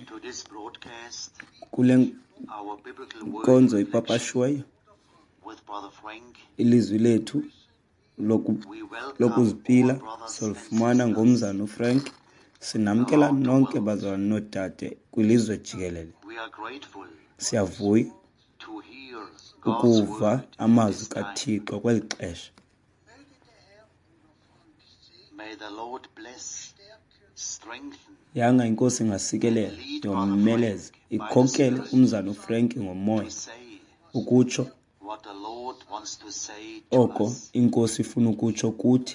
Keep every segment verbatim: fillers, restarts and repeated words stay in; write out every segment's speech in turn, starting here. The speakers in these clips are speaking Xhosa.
kule nkonzo ipapashwayo ilizwi lethu lokuzipila solifumana ngomzana uFrank. Sinamkela nonke bazalwane nodade kwilizwe jikelele. Siyavuya ukuva amazwi kaThixo kweli xesha. Yanga inkosi ngasikelela yomeleze ikhokele umzana uFrank ngomoya ukutsho oko inkosi ifuna ukutsho kuthi.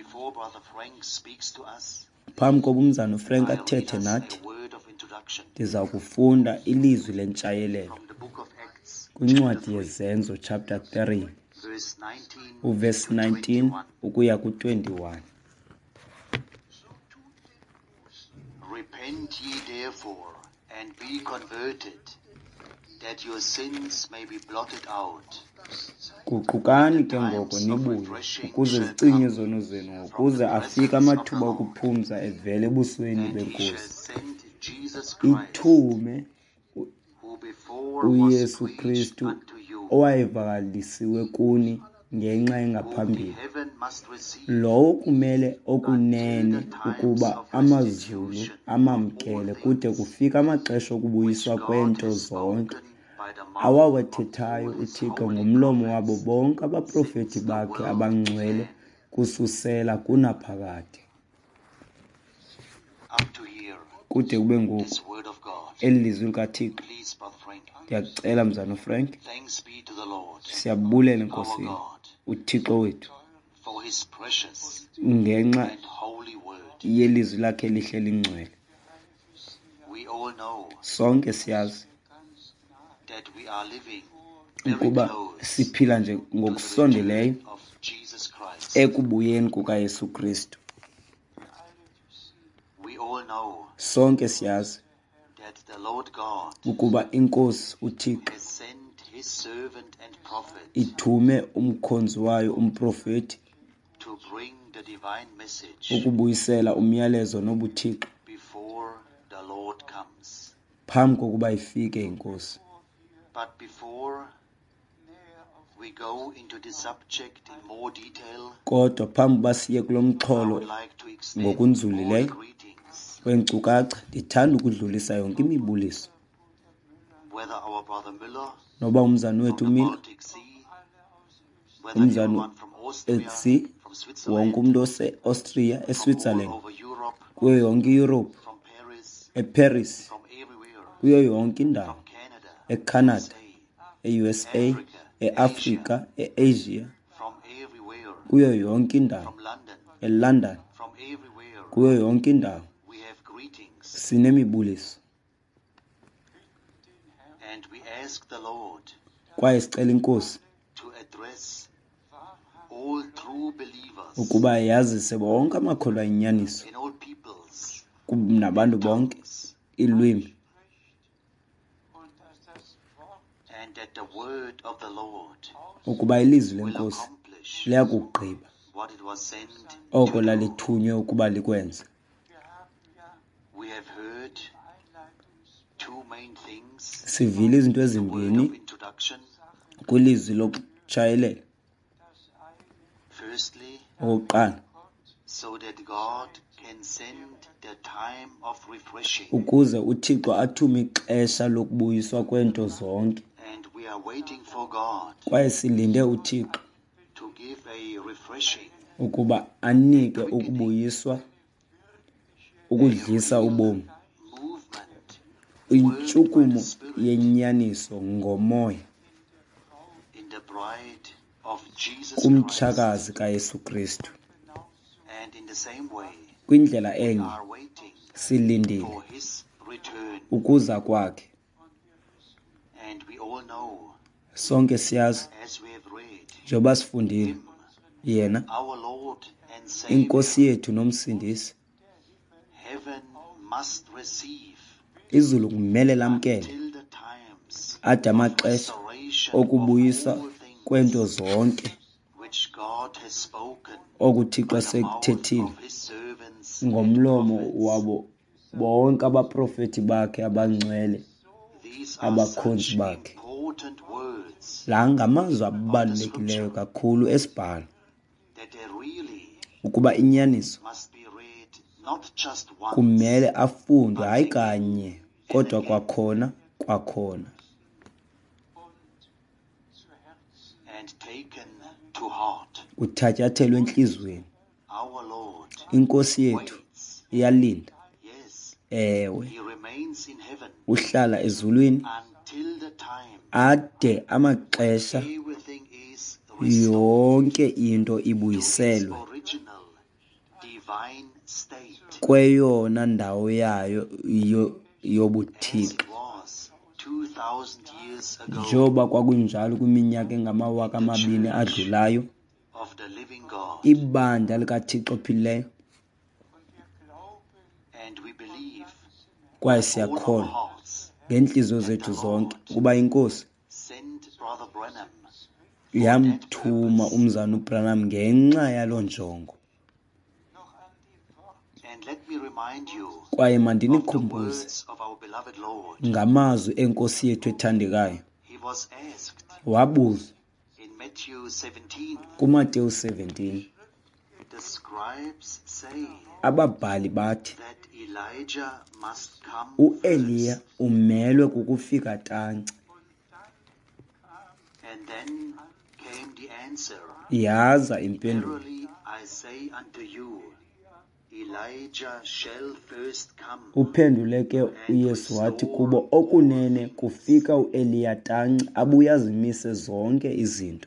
Phambi kokuba umzana uFrank athethe nathi, ndiza kufunda ilizwi lentshayelelo kwincwadi yezenzo chapter three uverse nineteen ukuya ku-twenty-one. Repent ye therefore, and be converted, that your sins may be blotted out. Guqukani ke ngoko nibuye ukuze zicinye izono zenu, ukuze afike amathuba okuphumza evele ebusweni benkosi. Ithume uYesu Kristu owayevakalisiwe kuni ngenxa engaphambili, lowo kumele okunene ukuba amazulu amamkele kude kufika amaxesha okubuyiswa kwento zonke awawethethayo uThixo ngomlomo wabo bonke abaprofeti bakhe abangcwele kususela kunaphakade. Kude kube ngoku eli lizwi likaThixo. Ndiyakucela mzana uFrank, siyabulela enkosini uThixo wethu ngenxa yelizwi lakhe elihle lingcwele. Sonke siyazi ukuba siphila nje ngokusondeleyo ekubuyeni kukaYesu Kristu. Sonke siyazi ukuba inkosi uThixo ithume umkhonzi wayo umprofeti ukubuyisela umyalezo nobuThixo phambi kokuba ifike inkosi. But before we go into the subject in more detail, kodwa phambi basiye kulo mxholo ngokunzulileyo wenkcukacha, ndithanda ukudlulisa yonke imibuliso. Whether our brother Müller, noba umzana wethu uMiller, umzana eTsi, wonke umuntu ose-Austria, eSwitzerland, kuyo yonke iEurope, eParis, kuyo yonke indawo, eCanada, e-U S A, e-Afrika, e-Asia, kuyo yonke indawo, eLondon, kuyo yonke indawo, sinemibuliso. Kwaye sicela inkosi ukuba yazise bonke amakholwa enyaniso nabantu bonke ilwimi, ukuba ilizwi lenkosi liyakugqiba oko lalithunywe ukuba likwenze. Sivile izinto ezimbini kwilizwi lokutshayelela. Okokuqala, ukuze uThixo athume ixesha lokubuyiswa kwento zonke, kwaye silinde uThixo ukuba anike ukubuyiswa, ukudlisa ubomi, intshukumo yenyaniso ngomoya kumtshakazi kaYesu Kristu. Kwindlela enye silindile ukuza kwakhe. Sonke siyazi njengoba sifundile, yena inkosi yethu nomsindisi, izulu kumele lamkele ade amaxesha okubuyisa kwento zonke okuThixo sekuthethile ngomlomo wabo bonke abaprofeti bakhe abangcwele, These are abakhonzi such bakhe. important words La ngamazwi abalulekileyo kakhulu esibhalo that they really ukuba inyaniso must be read not just once kumele afundwe hayi kanye kodwa kwakhona kwakhona and taken to heart. uthatyathelwe entliziyweni. Our Lord Inkosi yethu waits. iyalinda, Yes, ewe, He remains in heaven uhlala ezulwini until the time ade amaxesha everything is restored yonke into to its ibuyiselwe original divine state, kweyona ndawo yayo yo- as yobuthixo, it was two thousand years ago njengoba kwakunjalo kwiminyaka engamawaka amabini adlulayo. of the living God. Ibandla likaThixo philileyo, And we believe kwaye with all our siyakholwa hearts ngeentliziyo zethu zonke ukuba inkosi sent Brother Branham yamthuma umzana uBranham ngenxa yaloo njongo. And let me remind you Kwaye of the mandinikhumbuze words of our beloved Lord. ngamazwi enkosi yethu ethandekayo. He was asked Wabuzwa in Matthew seventeen, kuMateyu seventeen, the scribes say ababhali bathi that Elijah must come uEliya first. umelwe kukufika tanci. And then came the answer, Yaza impendulo, verily I say unto you, Elijah shall first come uphendule ke uYesu wathi kubo, okunene kufika uEliya tanci abuya azimise zonke izinto.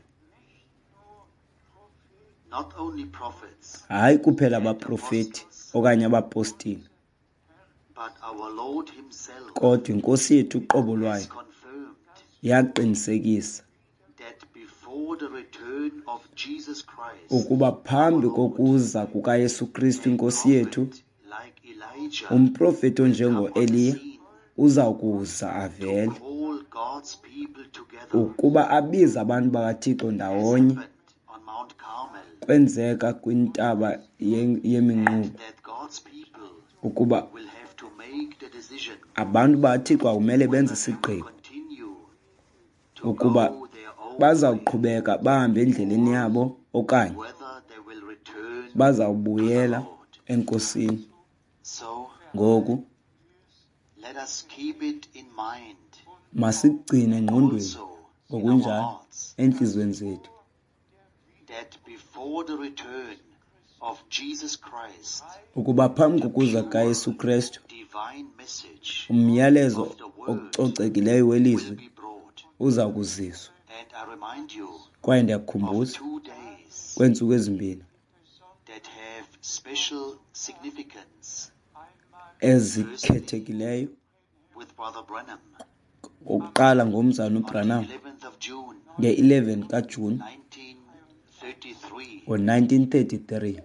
not only prophets, Hayi kuphela abaprofeti okanye abapostile, but our Lord himself kodwa inkosi yethu uqobo has lwayo confirmed yaqinisekisa that before the return of Jesus Christ, ukuba phambi kokuza kukaYesu Kristu inkosi yethu, like Elijah, umprofeti come onjengo-Eliya on the scene uza kuza to avele call God's people together, ukuba abize abantu bakaThixo as ndawonye. happened on Mount Carmel, Kwenzeka kwintaba ye- yeminqubo that God's people ukuba will have to make the decision abantu bakaThixo kumele benze whether they will isigqibo continue to ukuba go their own way, bazawuqhubeka bahambe endleleni yabo okanye whether they will return to bazawubuyela the Lord. enkosini. So Ngoku let us keep it in mind masigcine engqondweni also in our ngokunjalo hearts entliziyweni zethu that before the return of Jesus Christ, ukuba phambi kokuza kukaYesu Kristu divine message umyalezo of the word ococekileyo will welizwi be brought. uza kuziswa. And I remind you Kwaye of ndiyakukhumbuza two days kweentsuku ezimbini that have special significance ezikhethekileyo. with Brother Branham. Okokuqala ngomzana On the uBranham eleventh of June, nge-eleven kaJuni nineteen thirty-three, ngo-nineteen thirty-three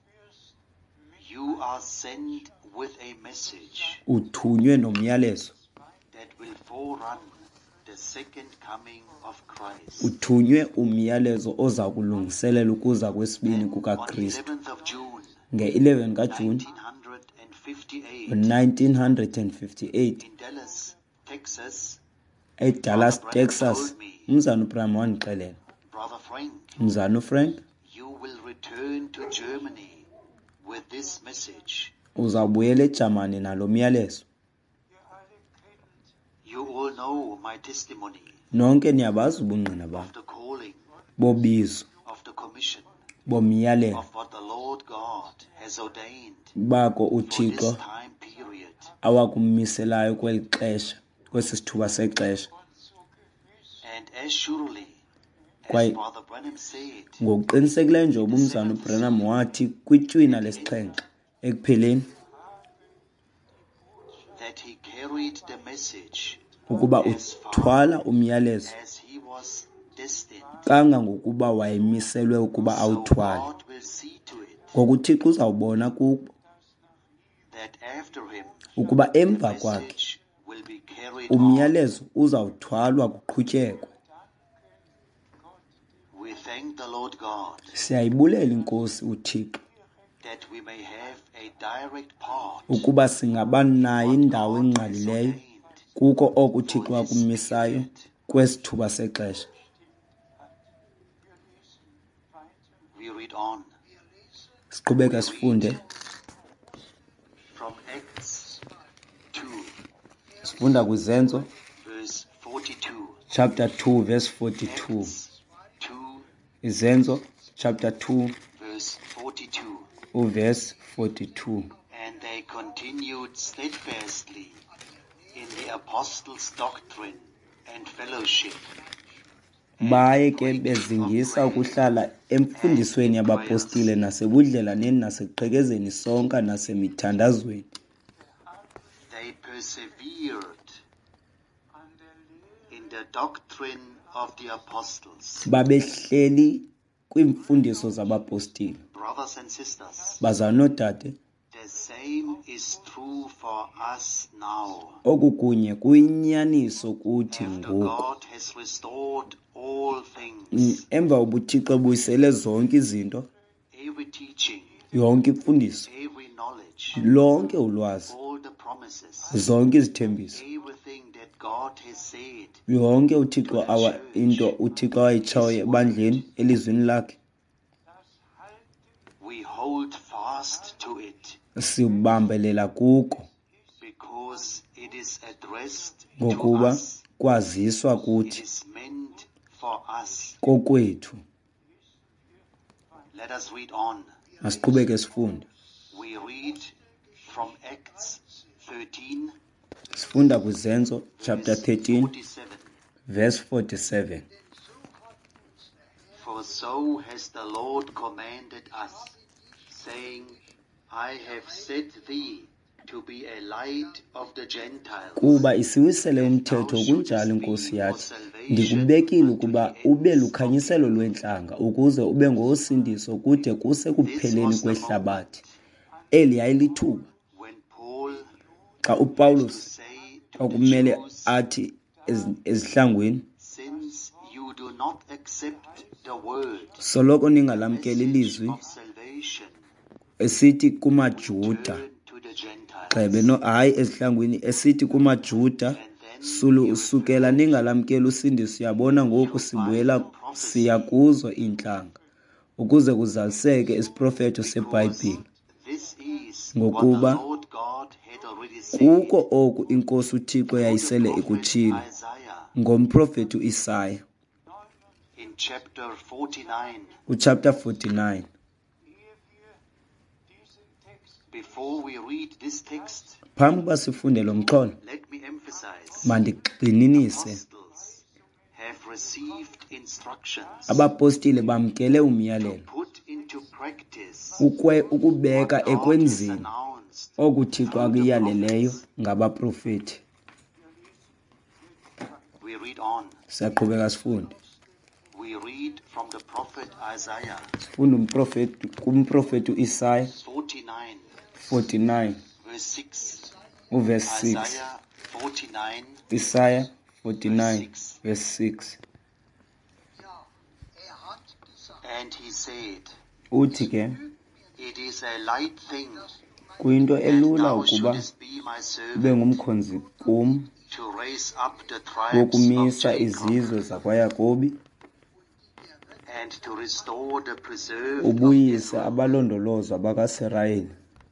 you are sent with a message uthunywe nomyalezo, that will forerun the second coming of Christ. uthunywe umyalezo oza kulungiselela ukuza kwesibini On the kukaKristu. eleventh of June, nge-eleven kaJuni nineteen fifty-eight, ngo-nineteen fifty-eight in Dallas, Texas, eDallas, Texas, umzana uBranham wandixelela, Brother Frank, mzana uFrank, you will return to Germany with this message. uzawubuyela eJamani nalo myalezo. You all know my testimony Nonke niyabazi ubungqina bam of the calling, bobizo, of the commission, bomyalelo of what the Lord God has ordained bako for this uThixo time period. awakumiselayo kweli xesha, kwesi sithuba sexesha. And as surely as Kwaye Brother Branham said, ngokuqinisekileyo njengoba umzana uBranham wathi kwitywina lesixhenxe ekupheleni that he carried the message ukuba as far uthwala umyalezo as he was destined. kangangokuba wayemiselwe ukuba So awuthwale. God will see to it Ngokuthixo uzawubona kubo that after him ukuba the emva kwakhe message will be carried on. umyalezo uzawuthwalwa kuqhutyekwe. We thank the Lord God Siyayibulela inkosi uThixo that we may have a direct part ukuba singaba nayo indawo God has engqalileyo ordained kuko oku Thixo akumisayo kwesithuba sexesha. We read on Siqhubeka sifunde from Acts two, sifunda kwizenzo verse forty-two. chapter two verse forty-two. Acts two, Izenzo chapter two verse forty-two. uverse forty-two. And they continued steadfastly in the apostles' doctrine and fellowship, Baye ke bezingisa ukuhlala emfundisweni yabapostile nasebudlelaneni nasekuqhekezeni sonke nasemithandazweni. they persevered in the doctrine of the apostles. Babehleli kwimfundiso zabapostile. Brothers and sisters, Bazanodade, the same is true for us now. okukunye kuyinyaniso kuthi After ngoku. God has restored all Mm, things, Emva ubuthixo buyisele zonke izinto, every teaching, yonke imfundiso, every knowledge, lonke ulwazi, all the promises, zonke izithembiso, everything that God has said, yonke uthixo awa into uthixo awayitshayo ebandleni elizwini lakhe, we hold fast to it sibambelela kuko because it is addressed to ngokuba us. kwaziswa It kuthi is meant for us. kokwethu. Let us read on. Masiqhubeke sifunde. We read from Acts thirteen, Sifunda kwizenzo chapter verse thirteen forty-seven. verse forty-seven. For so has the Lord commanded us, saying, I have set thee to be a light of the Gentiles. Kuba isiwisele umthetho kunjalo inkosi yathi, ndikubekile ukuba ube lukhanyiselo lwentlanga ukuze ube ngosindiso kude kuse kupheleni kwehlabathi. Eli yayilithuba When Paul xa to uPawulos say to the okumele Jews, athi ezi- ezihlangwini, since you do not accept the word, soloko ningalamkeli ilizwi of salvation, esithi kumaJuda, turn to the Gentiles. gxebe no hayi ezihlangwini esithi kumaJuda, sulu usukela ningalamkeli usindiso, yabona ngoku sibuyela siya kuzo iintlanga ukuze kuzaliseke isiprofeto seBhayibhile. This is Ngokuba what the Lord God had already said kuko oku inkosi uthixo to yayisele the prophet ikutshilo Isaiah ngomprofeti uIsaya in chapter forty-nine. uchapter forty-nine. Before we read this text, Phambi uba sifunde lo mxholo, let me emphasize, mandigxininise, apostles have received instructions abapostile bamkele to umyalelo put into practice ukwe ukubeka what God has ekwenzini announced okuthixo akuyaleleyo ngabaprofeti. We read on. Siyaqhubeka sifunde. We read from the prophet Isaiah Sifunde umprofeti kumprofeti uIsaya forty-nine, forty-nine verse six. uverse six. Isaiah forty-nine, Isaya forty-nine verse six. and he said, Uthi ke, it is a light thing kuyinto that elula thou ukuba shouldest be my ube servant ngumkhonzi kum to raise up the tribes of wokumisa Jacob izizwe zakwaYakobi, and to restore the preserved of ubuyise Israel. abalondolozwa bakaSirayeli.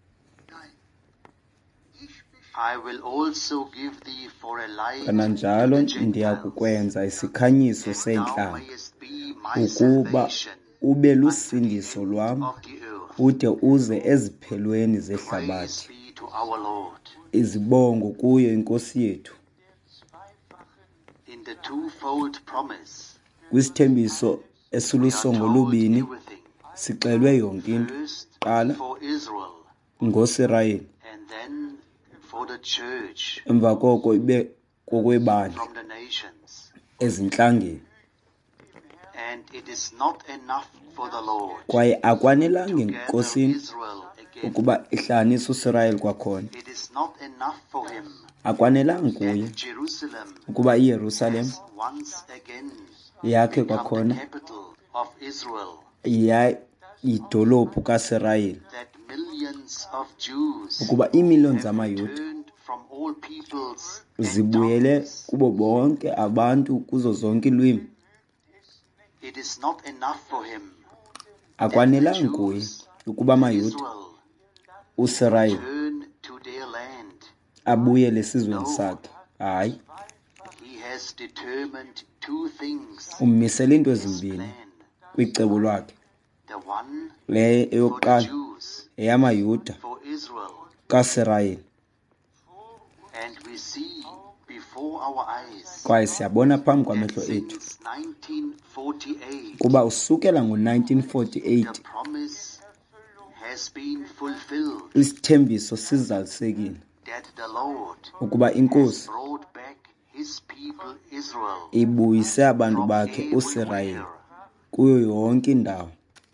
I will also give thee for a light Kananjalo to the ndiya Gentiles, kukwenza isikhanyiso that thou sentlanga mayest be my ukuba salvation ube unto the lusindiso ends lwam of the earth. ude uze eziphelweni zehlabathi. Praise be to our Lord. Izibongo kuyo inkosi yethu. In the twofold promise, Kwisithembiso we are esilusongo told lubini everything. sixelwe yonke into, First qala for Israel, ngosirayeli, and then for the church emva koko ibe kokwebandla from the nations. ezintlangeni. And it is not enough for the Lord Kwaye akwanelanga to gather enkosini Israel again. ukuba ihlanganise uSirayeli kwakhona. It is not enough for him Akwanelanga kuye that Jerusalem ukuba iYerusalem has once again yakhe become the kwakhona capital of Israel, yayidolophu kaSirayeli, that millions of Jews ukuba iimiliyoni have zamayuda returned from all peoples and zibuyele tongues. kubo bonke abantu kuzo zonke iilwimi. It is not enough for him Akwanelanga kuye ukuba amayuda Israel uSirayeli return to their land. abuyele esizweni sakhe. Hayi, He has determined two things ummisele into in his ezimbini plan. kwicebo lwakhe, The one le for the eyokuqala Jews, eyamayuda for Israel. kaSirayeli. And we see before our eyes Kwaye siyabona phambi that kwamehlo ethu since nineteen forty-eight, kuba usukela ngo-nineteen the forty-eight promise has been fulfilled isithembiso sizalisekile that the Lord ukuba has inkosi brought back his people Israel ibuyise abantu from bakhe uSirayeli everywhere, kuyo yonke indawo,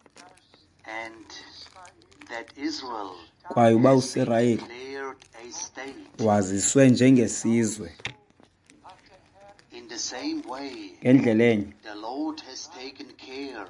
and that Israel kwaye uba has been uSirayeli declared a state. waziswe njengesizwe. In the same way, Ngendlela enye the Lord has taken care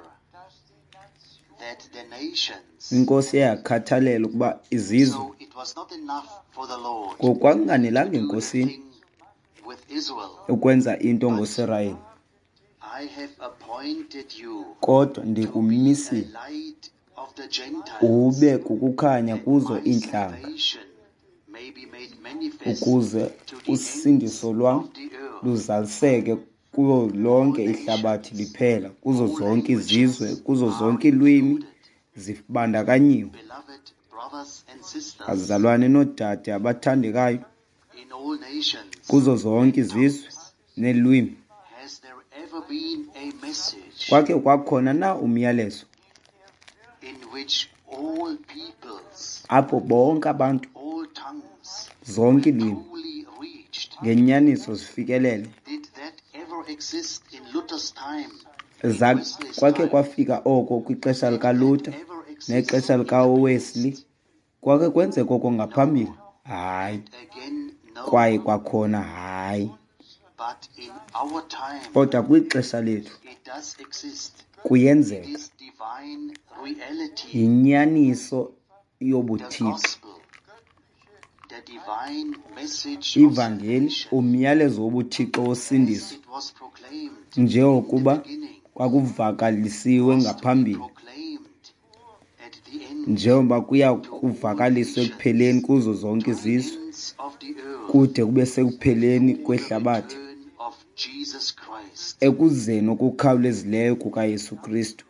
that the nations, inkosi yakhathalela ukuba izizwe, so it was not enough for the Lord kokwakunganelanga to do the enkosini thing with Israel. ukwenza into ngosirayeli, I have appointed you kodwa to be a ndikumisile light of the Gentiles, ube kukukhanya that kuzo my iintlanga, salvation may be made manifest ukuze to the usindiso ends lwam of the earth. luzaliseke kulo lonke ihlabathi liphela, kuzo zonke izizwe, kuzo zonke iilwimi zibandakanyiwe. Beloved brothers and sisters, Bazalwane noodade abathandekayo, in all nations, kuzo zonke izizwe neelwimi, has there ever been a message kwakhe kwakhona na umyalezo in which all peoples, apho bonke abantu, all tongues zonke were iilwimi truly reached? ngenyaniso zifikelele? Did that ever exist in Luther's time? Za- In Wesley's kwakhe time? kwafika oko kwixesha Did that likaLuther ever exist nexesha in the likaWesley? past? Kwakhe kwenzeka oko ngaphambili? Hayi. And again, no. Kwaye kwakhona hayi. But in our time, Kodwa kwixesha lethu it does exist. It kuyenzeka, is divine reality. yinyaniso The yobuthixo, gospel, the divine message of ivangeli, salvation, umyalezo wobuthixo as wosindiso, it was proclaimed njengokuba in the beginning, kwakuvakalisiwe was to be ngaphambili, proclaimed at the end, njengoba kuya kuvakaliswa ekupheleni kuzo zonke to the izizwe, ends of the earth, kude kube sekupheleni the kwehlabathi, return of Jesus Christ. ekuzeni okukhawulezileyo kukaYesu Kristu.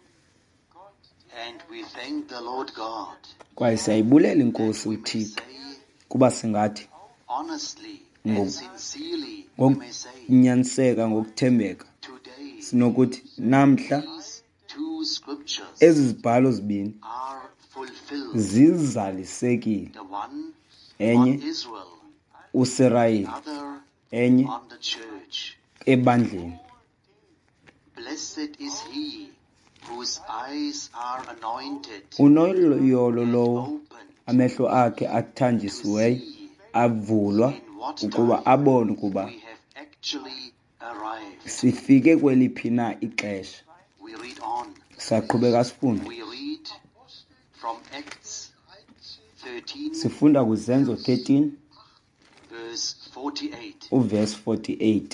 And we thank the Lord God Kwaye siyayibulela inkosi that we may uThixo say kuba singathi honestly Ngo- and sincerely, we may say ngokunyaniseka ngokuthembeka today, sinokuthi namhla these two scriptures ezi zibhalo zibini are fulfilled. zizalisekile, The one enye on Israel, uSirayeli, other enye on the church. ebandleni. Blessed is he whose eyes are anointed Unoyolo and lowo opened amehlo akhe to athanjisiweyo see avulwa in what ukuba time abone ukuba we have actually arrived. sifike kweliphi na ixesha. We read on. Siyaqhubeka sifunde, We read from Acts thirteen, sifunda kuZenzo thirteen verse forty-eight. uverse forty-eight.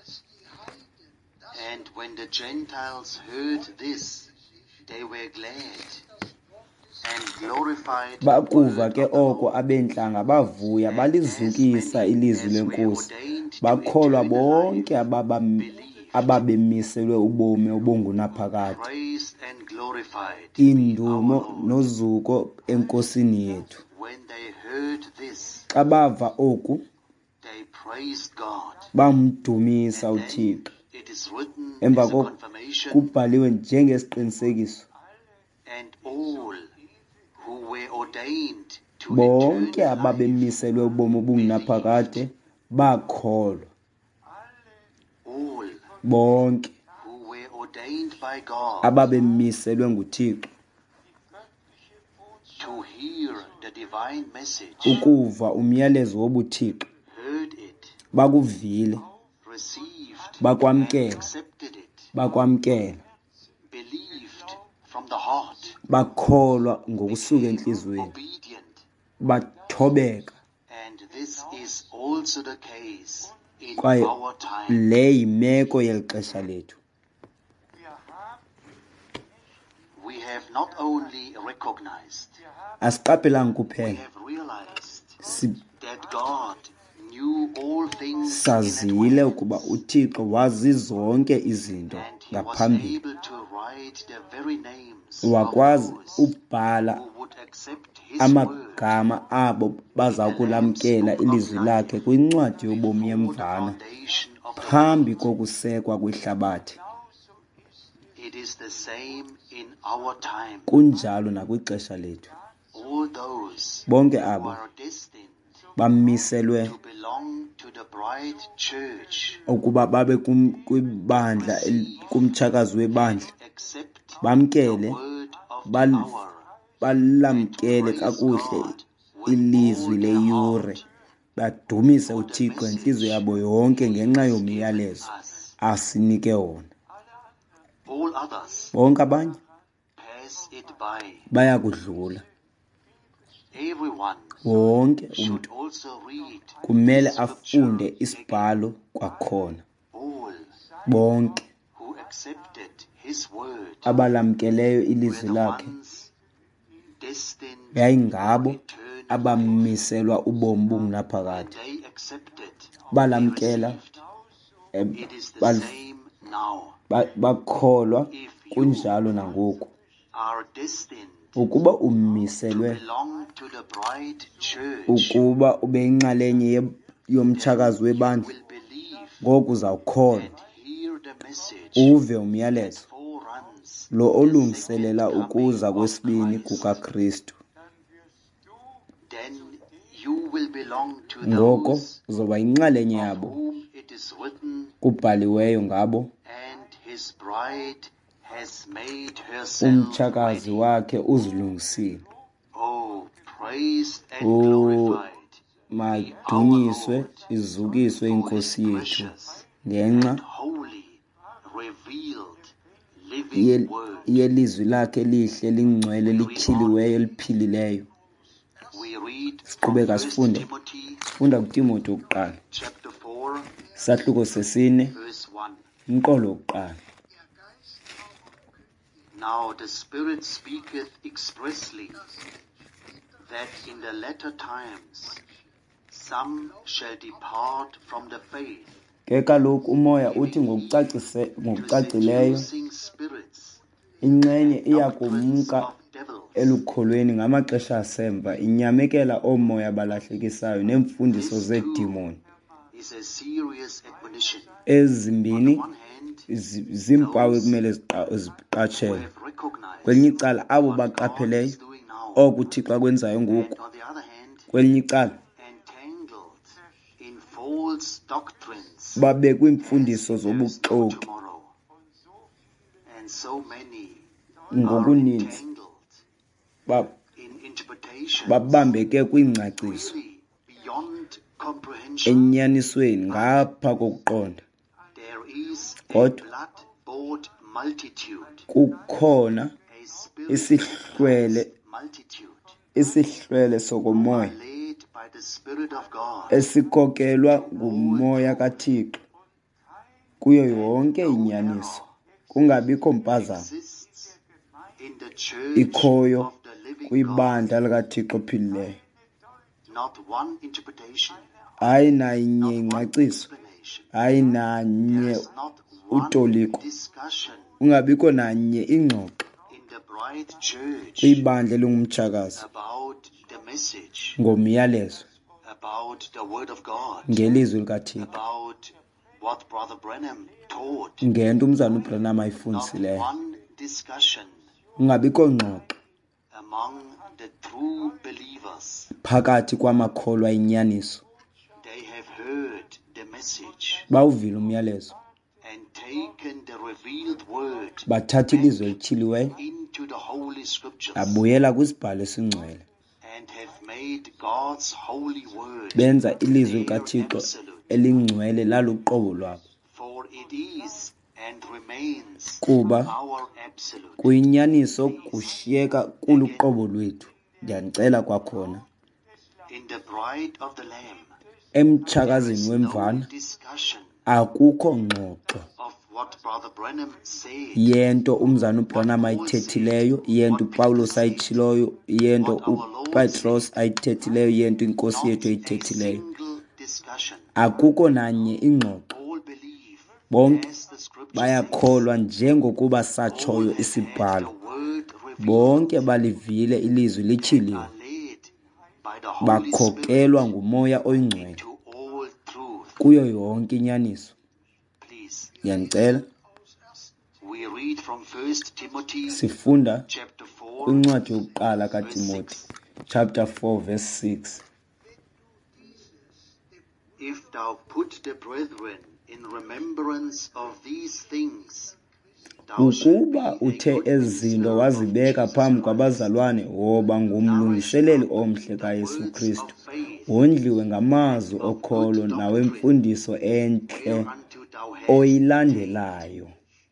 And when the Gentiles heard this, they were glad and glorified the Bakuva word ke of the oko Lord. abentlanga bavuya balizukisa ilizwi lenkosi, bakholwa bonke ababam- ababemiselwe ubomi obungunaphakade. Praised and glorified Indumo our Lord. nozuko enkosini yethu. When they heard this, Xa bava oku they praised God. bamdumisa And then uThixo. it is written Emva as a koko confirmation, kubhaliwe njengesiqinisekiso, and all who were ordained to bonke eternal life, ababemiselwe ubomi obungunaphakade bakholwa, all bonke who were ordained by God ababemiselwe nguThixo to hear the divine message, ukuva umyalezo wobuthixo, heard it, bakuvile, received, and bakwamkela, accepted it, bakwamkela, believed from the heart, bakholwa ngokusuka entliziyweni, obedient bathobeka. And this is also the case in Kwaye our time. le yimeko yeli xesha lethu. We have not only recognized, Asiqaphelanga we kuphela, have realized si- that God knew all things in sazile advance, ukuba uThixo wazi zonke izinto and He was ngaphambili. able to write the very names Wakwazi of those ubhala who would accept His word amagama abo baza kulamkela ilizwi lakhe kwincwadi yobomi before the yemvana foundation of the phambi world. kokusekwa kwihlabathi. It is the same in our time. Kunjalo nakwixesha lethu. All those Bonke who abo are destined bamiselwe to belong to the bride church ukuba babe kum- kwibandla el- kumtshakazi webandla, accept the bamkele, word of the bal- hour, balamkele kakuhle ilizwi leyure, badumise uThixo ngenhliziyo yabo yonke ngenxa yomyalezo us. asinike wona. All others Bonke abanye pass it by. bayakudlula. Everyone Wonke should umuntu also read kumele this afunde scripture isibhalo kwakhona. All Bonke who accepted His word abalamkeleyo were ilizwi the lakhe ones destined yayingabo for eternal life. abamiselwa ubomi When bungunaphakade. they accepted, they Balamkela, received. eh, It is the bal- same now. ba- bakholwa, If you kunjalo nangoku. are destined Ukuba to umiselwe, belong to the bride church, ukuba ube yinxalenye ye- yomtshakazi webandla, will believe ngoku uzawukholwa, and hear the message uve that umyalezo foreruns lo the olungiselela second ukuza coming of kwesibini Christ. kukaKristu. Then you will belong to Ngoko those uzoba yinxalenye of yabo whom it is written, kubhaliweyo ngabo, and his bride has made herself umtshakazi ready. wakhe uzilungisile. Oh, praised and Oh, glorified be our madunyiswe, Lord, izukiswe for his inkosi yethu precious ngenxa and holy, revealed, living ye- word. yelizwi lakhe lihle lingcwele lityhiliweyo liphilileyo. We read from Siqhubeka First sifunde. Timothy Funda kuTimothi wokuqala, chapter four, isahluko sesine, verse one. umqolo wokuqala. Now the Spirit speaketh expressly that in the latter times some shall depart from the faith Ke kaloku umoya uthi ngokucacise to ngokucacileyo seducing spirits, inxenye iya doctrines kumka of devils, elukholweni ngamaxesha asemva, inyamekela oomoya balahlekisayo neemfundiso zeedimoni. is a serious admonition. Ezimbini On one hand, zi- ziimpawu ekumele ziqa- who ziqatshelwe. have recognized Kwelinye icala abo what God baqapheleyo is doing now, oku uThixo akwenzayo and ngoku. on the other hand, Kwelinye icala entangled in false doctrines babe kwiimfundiso as if there is no zobuxoki. tomorrow. And so many are Ngokuninzi entangled ba- in interpretations babambeke kwiingcaciso really beyond comprehension. enyanisweni ngapha kokuqonda. There is a Kodwa blood-bought multitude, kukhona a isihlwele spirit multitude, isihlwele who are sokomoya led by the Spirit of God esikokelwa ngumoya kaThixo kuyo yonke inyaniso, kungabikho mpazamo exists in the church ikhoyo of the living God. kwibandla likaThixo ophilileyo. Not one interpretation, Hayi nanye not one ingcaciso, explanation. hayi There nanye is not one utoliko, discussion ungabikho nanye ingxoxo in the bride church kwibandla elingumtshakazi about the message, ngomyalezo, about the word of God, ngelizwi likaThixo, about what Brother Branham taught. ngento umzana uBranham Not ayifundisileyo. one discussion Ungabikho ngxoxo among the true believers. phakathi kwamakholwa inyaniso. They have heard the message Bawuvile umyalezo, and taken the revealed word bathatha ilizwi elityhiliweyo, into the holy scriptures babuyela kwisibhalo esingcwele, and have made God's holy word benza ilizwi their likaThixo absolute. elingcwele laluqobo lwabo. For it is and remains Kuba our absolute. kuyinyaniso kushiyeka kuluqobo lwethu. Ndiyanicela kwakhona In the bride of the Lamb, emtshakazini no wemvana discussion akukho ngxoxo of what Brother Branham said, yento umzana uBranham ayithethileyo, yento uPawulos ayitshiloyo, yento uPetros ayithethileyo, yento inkosi not yethu a ayithethileyo. single discussion. Akukho nanye ingxoxo. All believe, Bonke as the scripture says, bayakholwa njengokuba all satshoyo have had isibhalo. the word revealed, Bonke balivile ilizwi and lityhiliwe, are led by the Holy Spirit bakhokelwa ngumoya oyingcwele into all truth. kuyo yonke inyaniso. Please, Ndiyanicela we read from First Timothy sifunda chapter four, kwincwadi yokuqala verse kaTimothy six. chapter four verse six. If thou put the brethren in remembrance of these things, thou shalt Ukuba be a uthe good ezi minister zinto of wazibeka Jesus phambi Christ, kwabazalwane, woba ngumlungiseleli omhle kaYesu Kristu, wondliwe ngamazwi okholo nawemfundiso entle whereunto thou hast oyilandelayo.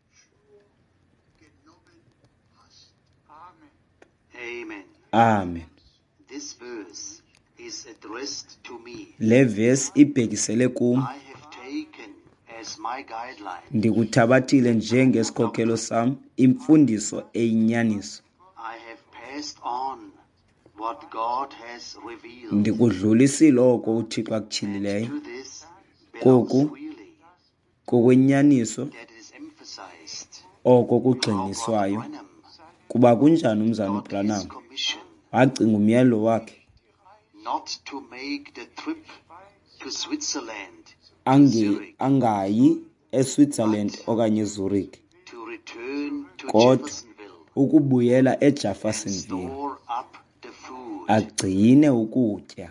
Amen. Amen. This verse is addressed to me. Le verse ibhekisele kum. I have taken as my guideline. Ndikuthabathile njengesikhokelo sam imfundiso eyinyaniso. I have passed on what God has revealed. Ndikudlulisile oko uThixo akutyhilileyo. To this belongs Koku really kokwenyaniso that is emphasized oko how Brother kugxiniswayo Branham kuba kunjani umzana got his uBranham commission wacinga umyalelo wakhe not to make the trip to Switzerland, ange angayi eSwitzerland okanye eZurich, to return to kodwa Jeffersonville ukubuyela and eJeffersonville store up the food. agcine ukutya.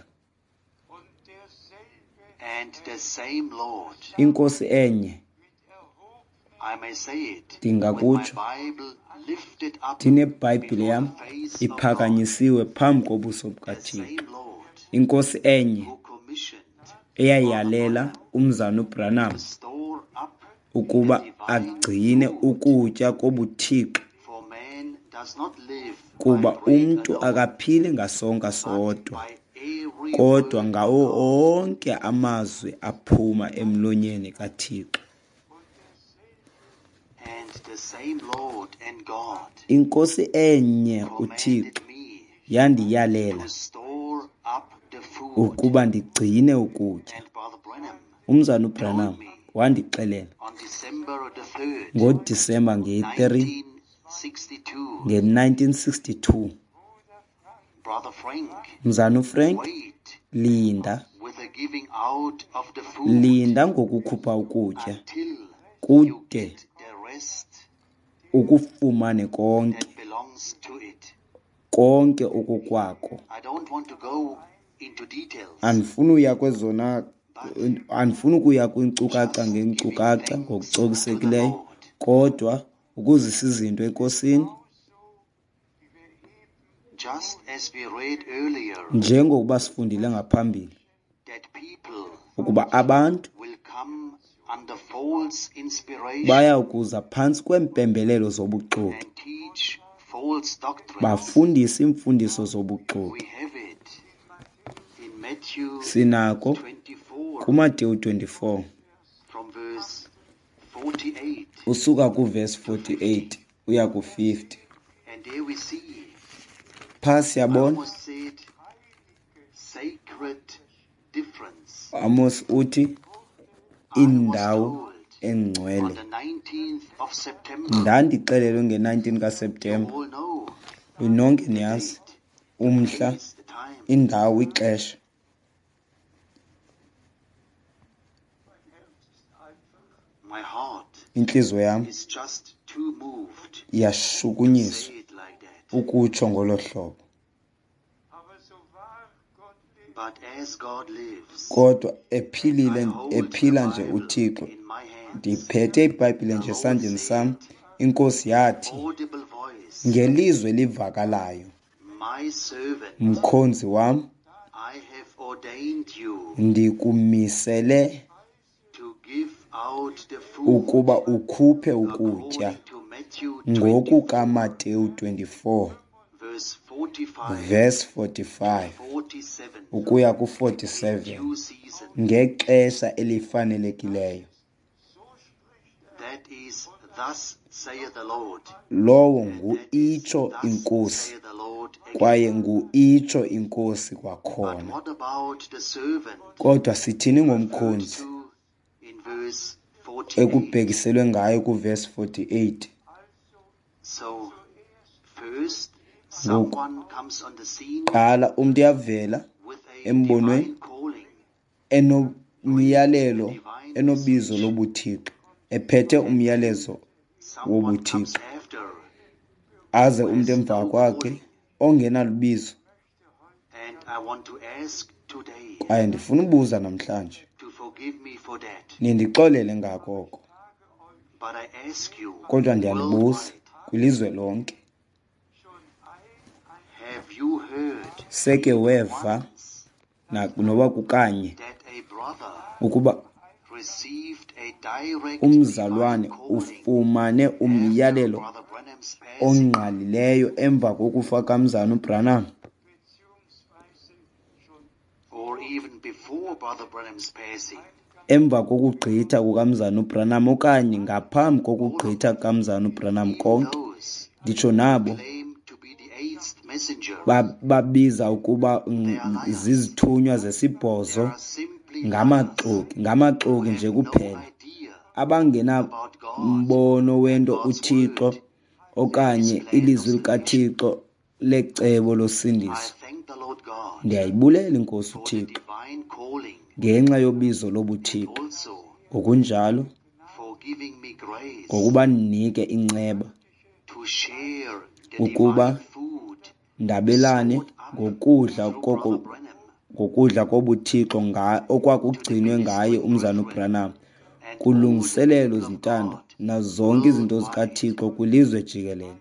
And the same Lord, Inkosi enye, I may say it, with my ndingakutsho, Bible lifted up ndineBhayibhile yam before the face of God, iphakanyisiwe phambi kobuso the bukaThixo. same Lord Inkosi enye who commissioned eyayalela umzana uBranham to store up ukuba the divine agcine food, ukutya kobuthixo, for man does not live kuba by bread umntu alone, akaphili ngasonka but sodwa, by every kodwa word ngawo of God. onke amazwi aphuma emlonyeni kaThixo. And the same Lord and God Inkosi enye commanded uThixo me yandiyalela to store up the food. ukuba ndigcine ukutya. And Brother Branham Umzana uBranham wandixelela on December the third, ngoDisemba nge-three nineteen sixty-two, nge-nineteen sixty-two, Brother Frank, mzana uFrank, wait linda with the giving out of the food linda ngokukhupha ukutya until you kude get the rest ukufumane konke that belongs to it. konke okukwako. I don't want to go into details. Andifuni uya kwezona andifuni ukuya kwinkcukacha ngeenkcukacha ngokucokisekileyo, kodwa ukuzisa izinto enkosini, Just as we read earlier, njengokuba sifundile ngaphambili that people ukuba abantu will come under false inspiration baya kuza phantsi kwempembelelo zobuxoki, and teach false doctrines. bafundisa imfundiso zobuxoki. We have it in Matthew Sinako twenty-four kuMateyu twenty-four from verse forty-eight, usuka kuverse forty-eight uya ku-fifty. and there we see, Phaa I siyabona almost said, sacred difference. Amos uthi I was indawo told engcwele. on the nineteenth of September, Ndandixelelwe nge-nineteen you kaSeptemba, all know nonke niyazi umhla, is the time. indawo, ixesha. My heart Intliziyo yam is just too moved to iyashukunyiswa say it like that. ukutsho ngolo hlobo, But as God lives, kodwa ephilile I hold ephila the nje Bible uThixo, in my hands. ndiphethe iBhayibhile nje esandleni sam. Inkosi yathi Audible voice, ngelizwi livakalayo, my servant, mkhonzi wam, I have ordained you ndikumisele to give out the food ukuba ukhuphe ukutya according to Matthew ngoku twenty-four, kaMateyu twenty-four verse forty-five verse forty-five forty-seven ukuya in ku-forty-seven due season. ngexesha elifanelekileyo. That is, thus saith the Lord. Lowo And that is, ngu-itsho thus inkosi, saith the Lord again. kwaye ngu-itsho inkosi But kwakhona. what about the servant? Kodwa sithini referred ngomkhonzi to in verse forty-eight? ekubhekiselwe ngayo ku-verse forty-eight? So, first, someone comes on the scene Qala umntu uyavela with a embonweni divine calling, enomyalelo, enobizo lobuthixo, ephethe umyalezo someone comes wobuthixo. after, Aze umntu emva kwakhe ongenalubizo. and I want to ask today Kwaye ndifuna ubuza namhlanje, to forgive me for that. nindixolele ngakoko, But I ask you, kodwa ndiyanibuza worldwide, kwilizwe lonke, have you heard seke weva once na- noba kukanye that a brother ukuba received a direct umzalwane divine calling ufumane after umyalelo Brother Branham's passing, ongqalileyo emva kokufa kamzana uBranham, or even before Brother Branham's passing? emva kokugqitha kukamzana uBranham okanye ngaphambi kokugqitha kamzana uBranham Even konke? those Nditsho nabo claim to be the eighth messenger, ba- babiza ukuba mm, zizithunywa they zesibhozo, are simply liars. ngamaxoki, ngamaxoki They nje have no kuphela, idea abangenambono wento uThixo okanye ilizwi likaThixo lecebo I losindiso. thank the Lord God Ndiyayibulela inkosi for the uThixo divine calling, ngenxa yobizo lobuthixo, also ngokunjalo for giving me grace ngokuba ndinike inceba to share the ukuba divine food ndabelane stored up ngokudla through koko Brother Branham, ngokudla kobuthixo nga okwakugcinwe ngaye umzana uBranham, and kulungiselelo all the people zintando of God nazonke izinto worldwide. zikaThixo kwilizwe jikelele.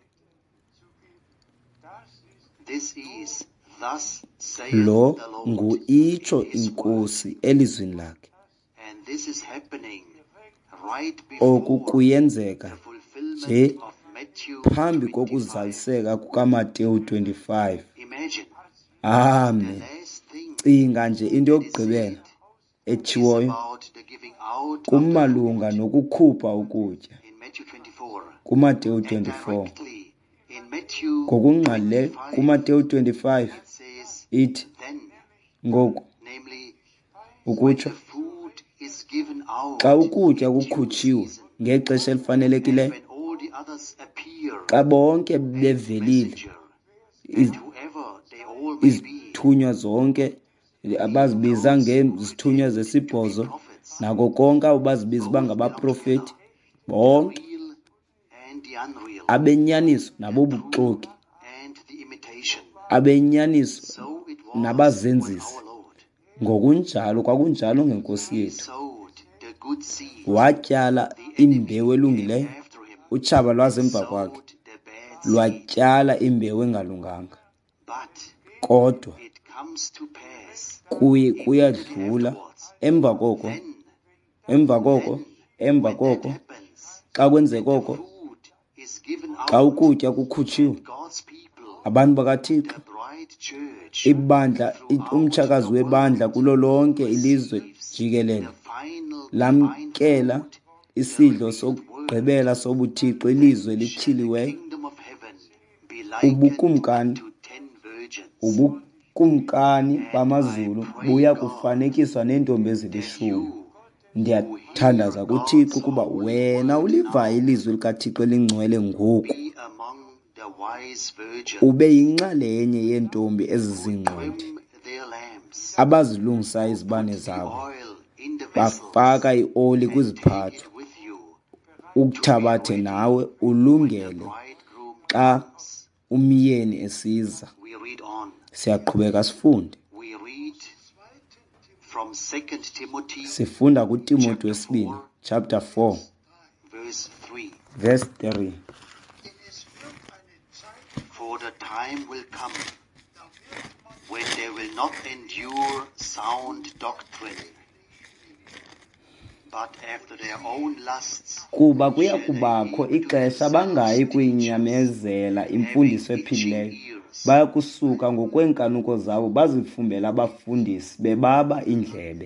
This is, thus saith Lo the Lord, ngu-itsho in his word. inkosi elizwini lakhe. And this is happening right Oku before kuyenzeka the fulfillment nje of Matthew phambi twenty-five. kokuzaliseka kukaMateyu twenty-five. Imagine, the Amen. last thing Cinga nje into that is yokugqibela said is etshiwoyo about the giving out of the kumalunga food nokukhupha ukutya in Matthew twenty-four. kuMateyu And twenty-four. directly in Matthew Ngokungqalileyo twenty-five, kuMateyu twenty-five it says, ithi then, ngoku namely, when ukutsho the food is given out xa ukutya in due kukhutshwe season, ngexesha and elifanelekileyo, when all the others appear, xa bonke a bevelile, messenger, iz- and whoever they all may be, izithunywa zonke abazibiza ngezithunywa zesibhozo, nako konke abo bazibiza uba ngabaprofethi, bonke real and the unreal, abenyaniso nabobuxoki, and the imitation. abenyaniso So it was nabazenzisi. with our Lord. Ngokunjalo kwakunjalo ngenkosi He yethu. sowed the good seed. Watyala The enemy imbewu elungileyo, came after him, utshaba lwazemva sowed kwakhe the bad seed. lwatyala imbewu engalunganga. But Kodwa it comes to pass kuye immediately kuyadlula afterwards. emva koko, Then, emva koko, then, emva when that koko, happens, xa kwenzeka the koko, food is given xa out, ukutya kukhutshiwe, and God's people, abantu bakaThixo, the bride church, ibandla, throughout umtshakazi the webandla world, kulo lonke ilizwe receives jikelele, the final divine lamkela food, isidlo sokugqibela sobuthixo, ilizwe then shall the lityhiliweyo, kingdom of heaven be likened ubukumkani, unto ten virgins, ubukumkani bamazulu buya kufanekiswa neentombi that ezilishumi. you Ndiyathandaza kuThixo ukuba wena ulivayo ilizwi likaThixo elingcwele ngoku, be among the wise virgins ube yinxalenye yeentombi who ezizingqondi, trim their lamps, abazilungisa izibane put the zabo, oil in the vessels, bafaka ioli and take kwiziphatho, it with you, ukuthabathe nawe when the ulungele bridegroom xa comes. umyeni esiza. We read on. Siyaqhubeka sifunde. We read from Second Timothy Sifunda kuTimothi chapter wesibini, four, chapter four, verse three. verse three. For the time will come when they will not endure sound doctrine, but after their own lusts Kuba kuya kubakho ixesha bangayi kuyinyamezela imfundiso ephilileyo, bayakusuka ngokweenkanuko zabo bazifumbela abafundisi bebaba indlebe.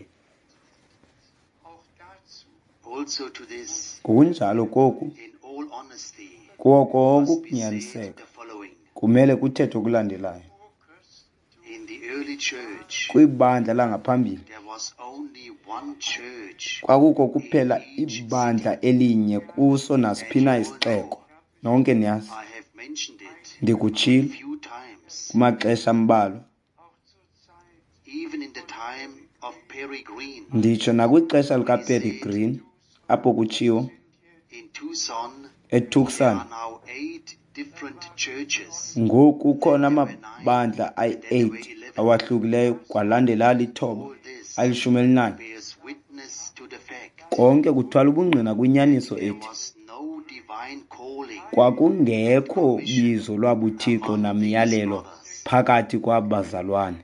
Also to this, Ngokunjalo koku in all honesty, kuwo konke must be said ukunyaniseka the following. kumele kuthethwe okulandelayo. In the early church, Kwibandla langaphambili there was only one church. kwakukho kuphela ibandla elinye kuso nasiphi na isixeko. Nonke niyazi, I have mentioned it a ndikutshilo few times. kumaxesha ambalwa, Even in the time of Peregrine nditsho nakwixesha likaPeregrine apho kutshiwo in Tucson, eTucson, there are now eight different churches. ngoku kukhona amabandla ayi-eight awahlukileyo, kwalandela alithoba All this alishumi elinanye. bears witness to the fact Konke kuthwala ubungqina kwinyaniso there ethi was no divine calling kwakungekho bizo lwabuthixo namyalelo phakathi kwabazalwane.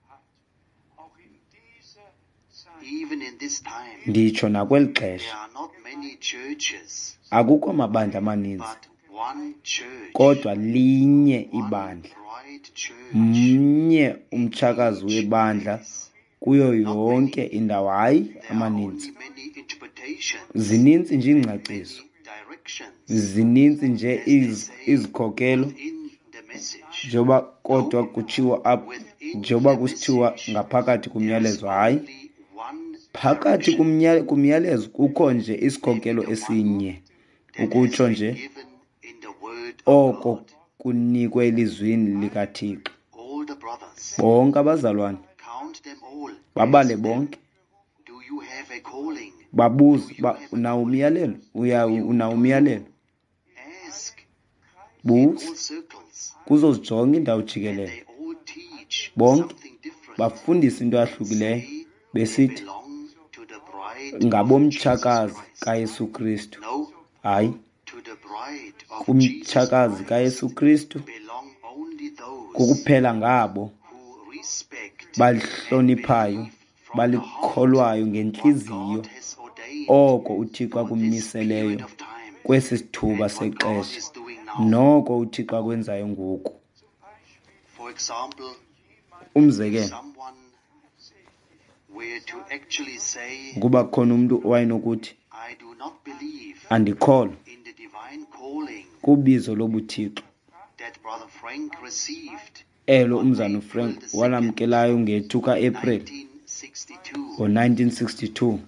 even in this time. Nditsho nakweli There xesha are not many churches, akukho mabandla amaninzi, but one church, kodwa linye one ibandla, bright church. mnye umtshakazi webandla kuyo yonke indawo, hayi There are amaninzi. only many interpretations, Zininzi nje iingcaciso, many directions zininzi nje iz- izikhokelo, in the message. njengoba kodwa kutshiwo apho, njengoba kusithiwa ngaphakathi kumyalezo, hayi Only one phakathi kumya- kumyalezo kukho nje isikhokelo esinye, that ukutsho has nje been given in the word of oko God. kunikwe elizwini likaThixo. All the brothers, Bonke abazalwane count them all. babale Ask them, bonke, do you have a calling? babuze ba unawo umyalelo, uya unawo umyalelo, Ask in buze all circles. kuzozijonga indawo And jikelele. they all teach Bonke something different. bafundisa into ahlukileyo, Say they besithi belong to the bride of ngabomtshakazi Jesus Christ. kaYesu Kristu. No, Hayi, to the bride of Jesus kumtshakazi Christ kaYesu Kristu belong only those kukuphela ngabo who respect balihloniphayo, and believe from the heart balikholwayo what ngentliziyo God has ordained oko uThixo for this akumiseleyo period of time, kwesi sithuba and what God sexesha, is doing now. noko uThixo akwenzayo ngoku. For example, Umzekelo, someone were to actually say, kuba khona umuntu owayenokuthi I do not believe andikholwa in the divine calling kubizo lobuthixo that Brother Frank received elo on umzana April uFrank the second, walamkelayo ngethu kaApril nineteen sixty-two. ngo-nineteen sixty-two.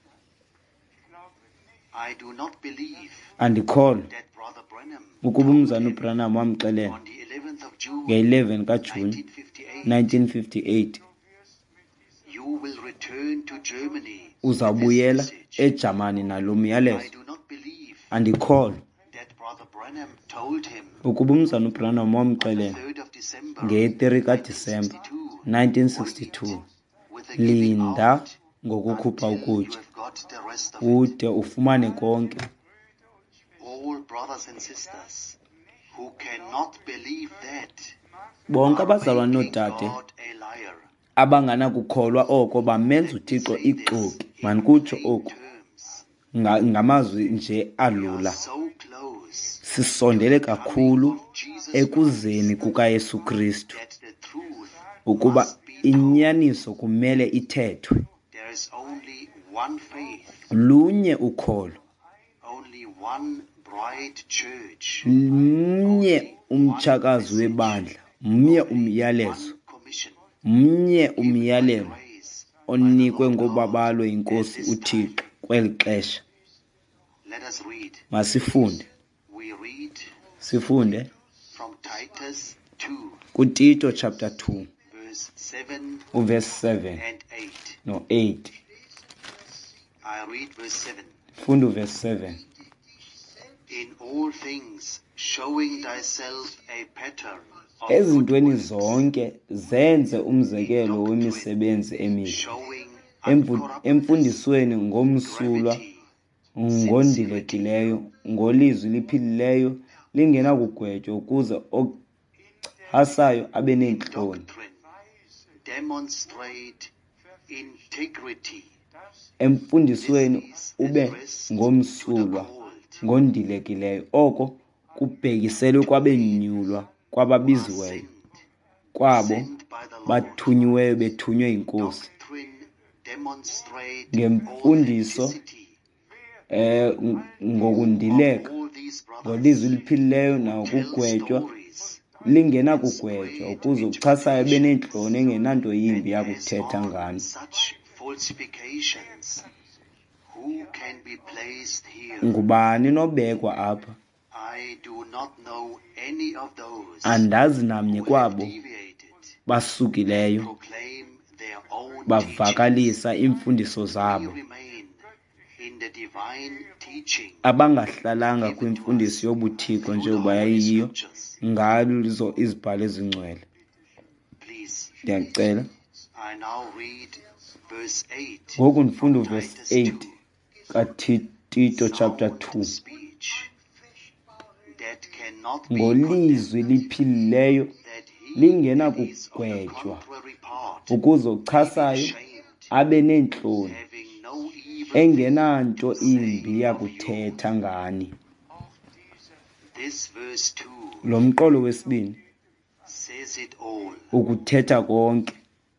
I do not believe Andikholwa that Brother Branham ukuba umzana uBranham wamxelela on the eleventh of June nge-eleven kaJuni nineteen fifty-eight, nineteen fifty-eight you will return to Germany with this uzawubuyela message. eJamani nalo I myalezo. do not believe Andikholwa that Brother Branham told him ukuba umzana uBranham on the wamxelela third of December nge-three kaDisemba nineteen sixty-two, with the giving linda out ngokukhupha until you ukutya have got the rest of it. ude ufumane konke. All brothers and sisters who cannot believe that Bonke are abazalwane making noodade God a liar. abanganakukholwa oko bamenza uThixo ixoki. Mandikutsho oku Terms. nga- ngamazwi nje We are alula. so close Sisondele kakhulu of Jesus ekuzeni kukaYesu Kristu that the truth ukuba must be told. inyaniso kumele ithethwe. There is only one faith, Lunye ukholo, only one bride church, mnye umtshakazi webandla, mnye umyalezo, one commission. mnye umyalelo Praise. onikwe ngobabalo inkosi uThixo kweli xesha. Let us read. Masifunde, We read sifunde from Titus two, kuTito chapter two, verse seven uverse seven and eight. no eight. I read verse seven. Funda uverse seven. In all things, showing thyself a pattern of good Ezintweni works, zonke zenze umzekelo wemisebenzi emihle, showing Emfu- uncorruptness, emfundisweni ngomsulwa, gravity, ngondilekileyo, ngolizwi liphilileyo, lingenakugwetywa ukuze ochasayo abe neentloni. doctrine, demonstrate integrity, Emfundisweni ube ngomsulwa, ngondilekileyo, oko kubhekiselwe kwabenyulwa kwababiziweyo. kwabo sent by the Lord, bathunyiweyo bethunywe inkosi doctrine demonstrate ngemfundiso authenticity. eh ng- ngokundileka All these brothers ngolizwi liphilileyo tell nakugwetywa stories lingena kugwetywa ukuze uchasayo beneentloni engenanto yimbi yakuthetha on ngani. such falsifications. Who can be placed here? Ngubani nobekwa apha? I do not know any of those Andazi namnye who have kwabo deviated, basukileyo proclaim their own teachings. bavakalisa iimfundiso We zabo, remain in the divine teaching abangahlalanga kwimfundiso yobuthixo through the njengoba Holy yayiyo Scriptures. ngalizo izibhalo ezingcwele. Please, Ndiyacela I now read verse eight ngoku ndifunda of uvesi Titus eight two. kaTito chapter two. Sound speech that cannot be Ngolizwi condemned, liphilileyo that he lingena that is of the kugwetywa contrary part ukuze may be uchasayo ashamed, abe neentloni having no evil thing engenanto to say imbi of you. yakuthetha ngani. This verse two Lo mqolo wesibini says it all. ukuthetha konke,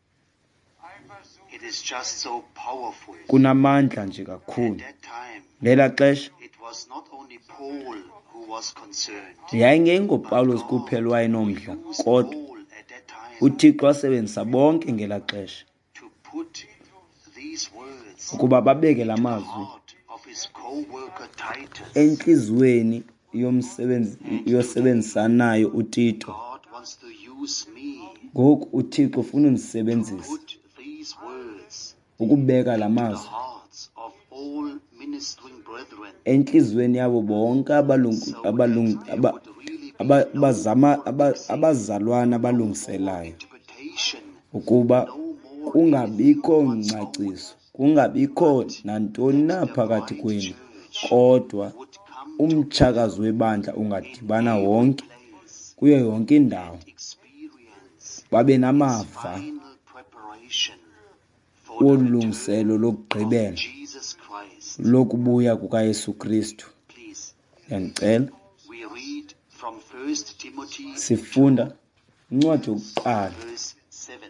It is just so powerful. kunamandla nje At kakhulu. that time, Ngela xesha it was not only Paul who was concerned. yayingengopawulos kuphela wayenomdla, Used kodwa Paul at that time uThixo wasebenzisa bonke ngela xesha to put these words ukuba babeke la to the mazwi heart of his co-worker Titus. entliziyweni yomsebenzi yosebenzisanayo uTito. God wants to use me Ngoku uThixo ufuna to undisebenzisa put these words ukubeka la to the mazwi hearts of all ministering brethren, entliziyweni yabo bonke abalungu so abalungu that there aba- would really be aba- no bazama more aba- mixing, abazalwana no more abalungiselayo, interpretation, ukuba no more kungabikho anything of one's own, ngcaciso, kungabikho nantoni na phakathi kwenu, kodwa umtshakazi webandla ungadibana wonke place kuyo yonke indawo, and experience babe namava final preparation for the wolungiselo return of lokugqibela Jesus Christ. lokubuya kukaYesu Kristu. Please, Ndiyacela we read from First Timothy sifunda incwadi yokuqala verse seven,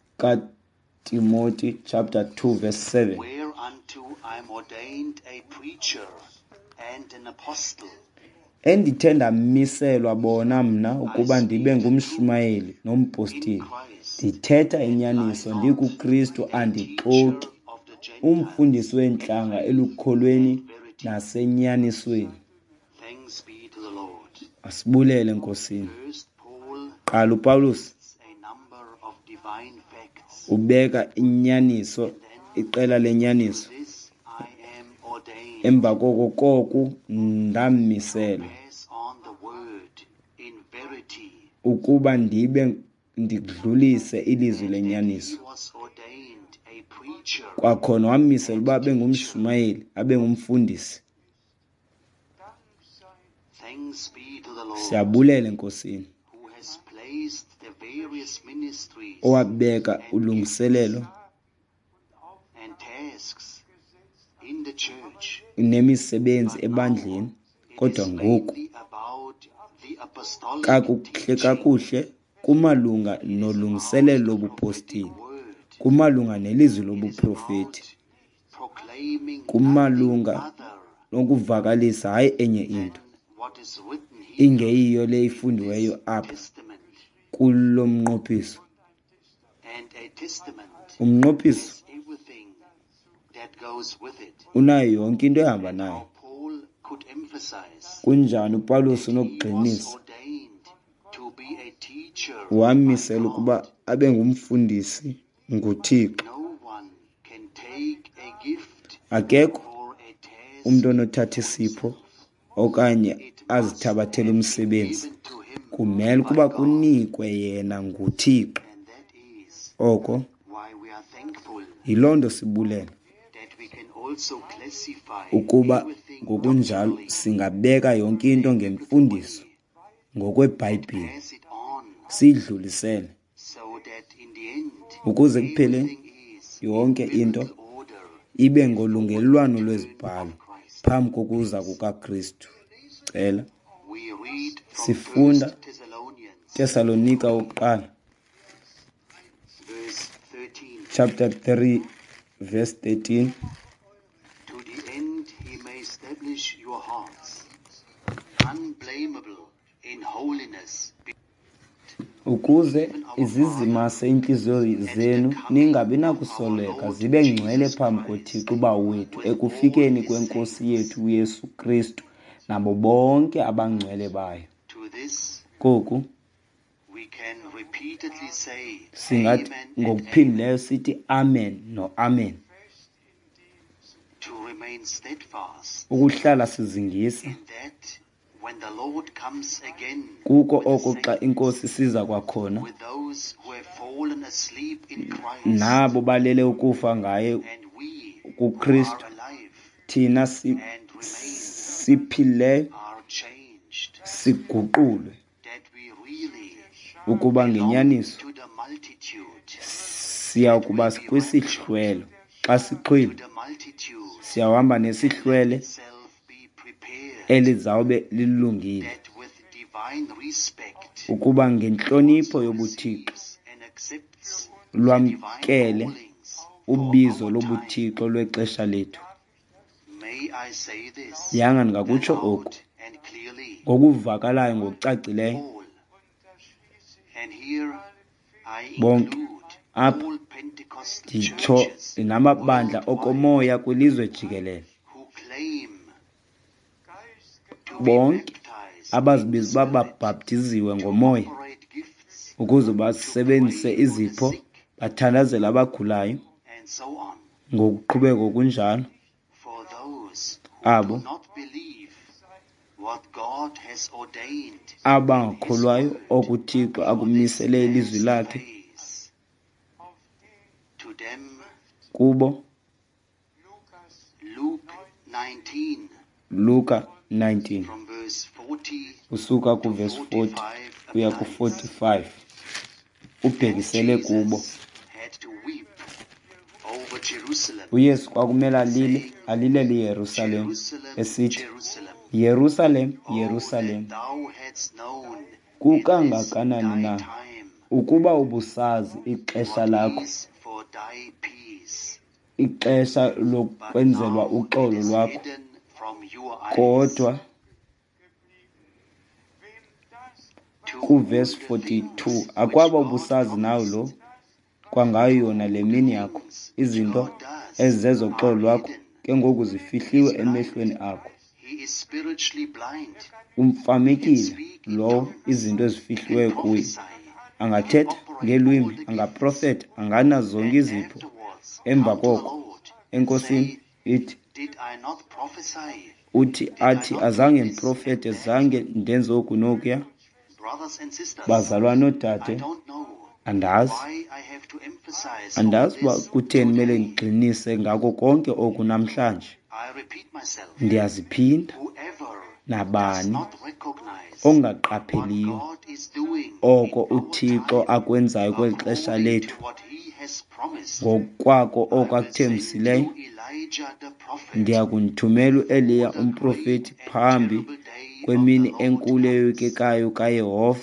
kaTimothy chapter two verse seven. whereunto I am ordained a preacher and an apostle. Endithe ndamiselwa bona mna ukuba ndibe ngumshumayeli nompostili, ndithetha inyaniso, ndikuKristu andixoki, Of the Gentiles, umfundisi weentlanga elukholweni nasenyanisweni. thanks be to the Lord. Asibulele Nkosini. First Paul Qala uPawulos a number of divine facts. ubeka inyaniso, iqela lenyaniso, This I am ordained. emva koko koku ndamiselwa Pass on the word in verity. ukuba ndibe ndidlulise ilizwi lenyaniso. He was ordained a preacher. Kwakhona wamisela uba abe ngumshumayeli, abe ngumfundisi. Thanks be to the Lord Siyabulele Nkosini who has placed the various ministries owabeka ulungiselelo and tasks in the church. nemisebenzi ebandleni, kodwa It's ngoku mainly about the apostolic kakuhle teaching, kakuhle kumalunga nolungiselelo lobupostili, word, kumalunga nelizwi lobuprofeti, proclaiming kumalunga nothing other nokuvakalisa hayi enye into than what is written here ingeyiyo le ifundiweyo in apha Testament. kulo mnqophiso. And a testament Umnqophiso has everything that goes with it. unayo yonke into ehamba How nayo. Paul could emphasize Kunjani uPawulos he was unokugqinisa ordained to be a teacher wamisela by ukuba God. abe ngumfundisi nguThixo. No one can take a gift Akekho or a task umntu onothatha isipho okanye azithabathele umsebenzi, given to him, kumele ukuba kunikwe yena nguThixo. and that is Oko why we are thankful yiloo nto sibulele that we can also classify ukuba everything ngokunjalo doctrinally, singabeka yonke into ngemfundiso ngokweBhayibhile, pass it on, siyidlulisele so that in the end ukuze kupheleni everything is yonke in into biblical order ibe ngolungelwano lwezibhalo of Christ. phambi kokuza kukaKristu. Cela We read from Sifunda First Thessalonians Tesalonika okokuqala chapter three, verse thirteen. To the end he may establish your hearts, unblameable in holiness, Ukuze izizimase inhliziyo zenu ningabi nakusoleka zibe ngcwele phambi koThixo uba wethu ekufikeni kwenkosi yethu uYesu Kristu nabo bonke abangcwele bayo. to this Koku we can repeatedly say, singathi Amen and ngokuphindileyo sithi amen no amen. to remain steadfast Ukuhlala sizingisa in that when the Lord comes again kuko with the oko xa saints, inkosi siza kwakhona with those who have fallen asleep in Christ, nabo balele ukufa ngaye and we who kuKristu, are alive thina si- and remain siphileyo are changed, siguqulwe that we really ukuba belong ngenyaniso to the multitude, siya kuba kwisihlwelo. Xa to siqhwile the multitude siyahamba nesihlwele itself be prepared, elizawube lilungile that with divine respect ukuba ngentlonipho yobuthixo receives and accepts lwamkele divine callings ubizo for our time. lobuthixo lwexesha lethu. May I say this Yanga ndingakutsho loud oku and clearly, ngokuvakalayo ngokucacileyo. all. And here I Bonke. include Apha all Pentecost nditsho churches namabandla worldwide okomoya kwilizwe jikelele, who claim to be bonke baptized abazibiza in uba the Spirit, babhaptiziwe to ngomoya operate gifts, ukuze basebenzise izipho, bathandazele abagulayo, and so on. ngokuqhubeka kunjalo. For those who Abo do not believe what God has ordained abangakholwayo okuThixo akumisele ilizwi lakhe, phase, to them kubo Luke nineteen Luka nineteen from verse forty usuka kuverse forty forty-five kuya applies. ku-forty-five ubhekisele kubo. Jesus had to weep over Jerusalem, uYesu kwakumele alile alilele iYerusalem Jerusalem, esithi, Jerusalem, Yerusalem, oh, Yerusalem, that thou hadst known in kukangakanani this na thy time ukuba ubusazi ixesha what lakho, is for thy peace, ixesha but lokwenzelwa now it uxolo is lwakho, hidden from your eyes. kodwa To kuverse whom the forty-two things akwaba which God ubusazi nawe lo promised, kwangayo yona le mini yakho, izinto ezizezoxolo lwakho ke ngoku zifihliwe emehlweni akho. he is spiritually blind, Umfamekile lowo izinto ezifihliweyo can kuye, prophesy, angathetha ngeelwimi, angaprofetha, anganazo zonke and izipho. afterwards Emva come to the koko Lord and enkosini say, ithi did I not prophesy? uthi athi azange ndiprofete, zange ndenze oku nokuya. Brothers and sisters, Bazalwane I oodade, don't know andazi why I have to emphasize all andazi uba this kutheni mele today. ndigxinise ngako konke oku namhlanje. I repeat myself. Ndiyaziphinda, Whoever does nabani not recognize what ongaqapheliyo God is doing oko in our uThixo time, akwenzayo kweli xesha according lethu, to what he has promised, ngokwako I oko will send akuthembisileyo, you Elijah the prophet ndiya kundithumela uEliya before the umprofethi great and phambi terrible day of kwemini the Lord enkulu comes. eyoyikekayo kaYehova.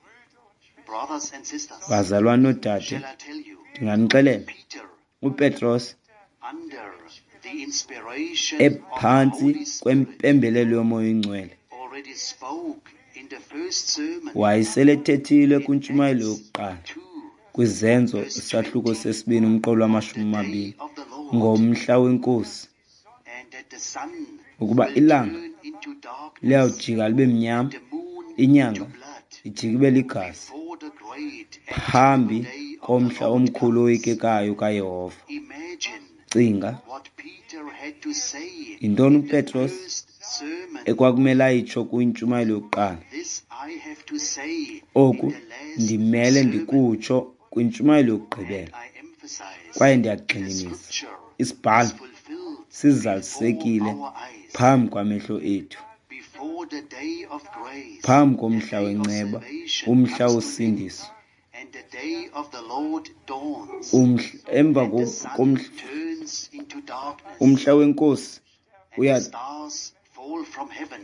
Brothers and sisters, Bazalwane oodade, shall I tell you, ndinganixelela Peter, uPetros under the inspiration of the ephantsi Holy Spirit, kwempembelelo yomoya oyingcwele, already spoke in the first sermon, wayeselethethile kwintshumayelo yokuqala two, kwizenzo isahluko sesibini umqolo wamashumi the day amabini of the Lord, ngomhla wenkosi, and that the sun ukuba will ilanga turn into darkness, liyawujika libe mnyama, the moon inyanga into blood, ijike ibe ligazi, before the great and phambi terrible day of the komhla Lord omkhulu comes. oyikekayo kaYehova. Imagine Cinga what Peter had to say yintoni in the uPetros first sermon. ekwakumele ayitsho kwintshumayelo yokuqala. This I have to say Oku in the last ndimele sermon, ndikutsho kwintshumayelo and yokugqibela, I emphasize kwaye the ndiyagxininisa scripture isibhalo is fulfilled sizalisekile before our eyes, phambi kwamehlo ethu, before the day of grace, phambi the komhla day of wenceba, salvation umhla comes to wosindiso, end, and the day of the Lord dawns, umhla emva and the ko- sun komhla turns into darkness, umhla wenkosi and the uyatshona. stars fall from heaven.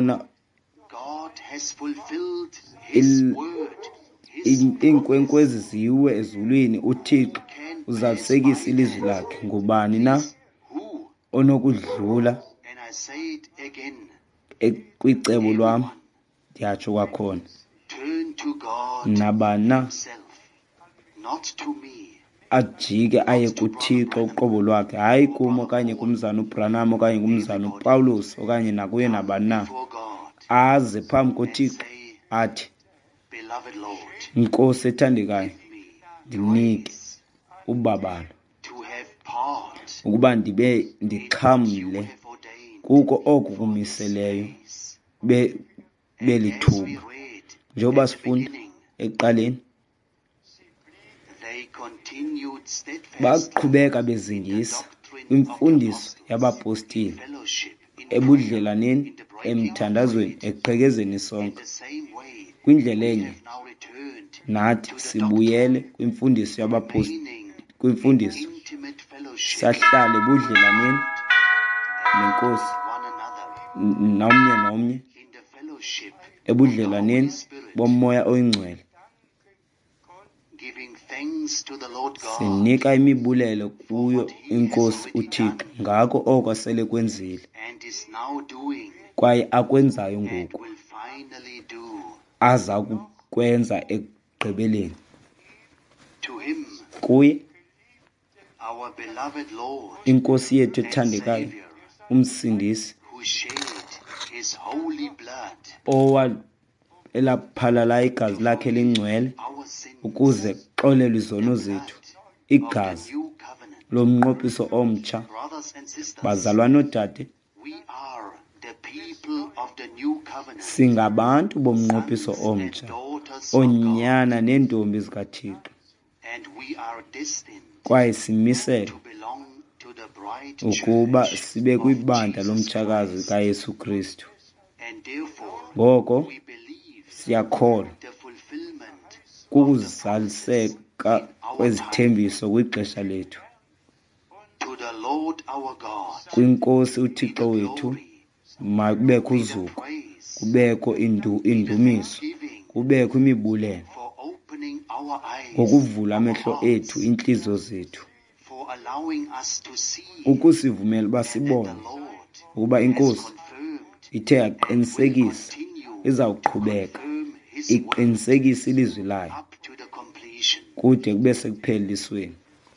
God has fulfilled his Il- word, his In- promise. iinkwenkwezi ziwe ezulwini, uThixo Who can uzalisekisa ilizwi lakhe. Ngubani na onokudlula And I say it again. kwicebo lwam? Ndiyatsho kwakhona, Turn to God nabani na himself, not to me. ajike aye kuThixo uqobo lwakhe, hayi kum okanye kumzana uBranham okanye kumzana uPawulos okanye nakuye nabani na. For God, Aze phambi koThixo athi, beloved Lord, Nkosi ethandekayo, give me ndinike grace ubabalo to have part ukuba ndibe in what you ndixhamle have ordained kuko oku for this kumiseleyo place. be And as we belithuba. read Njengoba at the sifunda beginning, ekuqaleni, they continued steadfastly baqhubeka in the bezingisa doctrine of the kwimfundiso apostles, in yabapostile, fellowship, in ebudlelaneni, prayer, in the breaking of emthandazweni, bread. ekuqhekezeni In isonka. the same way, Kwindlela we enye have now returned nathi to the sibuyele doctrine, kwimfundiso yabapostile, remaining in kwimfundiso intimate fellowship sahlale budlelaneni nenkosi one another, n- nomnye nomnye, in the fellowship of the ebudlelaneni Holy Spirit, bomoya oyingcwele, giving thanks to the Lord God sinika imibulelo kuyo inkosi uThixo ngako oko asele kwenzile and is now doing kwaye akwenzayo and ngoku, will finally do. aza kukwenza ekugqibeleni. To him, Kuye our beloved Lord inkosi yethu and ethandekayo, Savior, umsindisi who shed his holy blood owa elaphalala igazi lakhe lingcwele our sins, ukuze kuxolelwe the izono blood zethu, of the igazi new covenant. lomnqophiso omtsha. Brothers and sisters, Bazalwane odade, we are the people of the new covenant, singabantu bomnqophiso sons and omtsha, daughters of God, oonyana neentombi zikaThixo, and we are destined kwaye simisele to belong to the bride ukuba church sibe of kwibandla Jesus lomtshakazi Christ. kaYesu Kristu. And therefore, Ngoko we believe siyakholwa the fulfillment of the promises kukuzaliseka in our time. kwezithembiso kwixesha lethu. To the Lord our God, Kwinkosi be uThixo the wethu glory, makubekho be the uzuko, praise, kubekho indu, be the indumiso, thanksgiving kubekho imibulelo, for opening our eyes, ngokuvula our amehlo hearts, ethu, intliziyo zethu, for allowing us to see ukusivumela uba and that the sibone Lord ukuba has inkosi confirmed ithe and will yaqinisekisa, continue izawuqhubeka to confirm his word iqinisekisa ilizwi layo up to the completion. kude kube sekuphelisweni.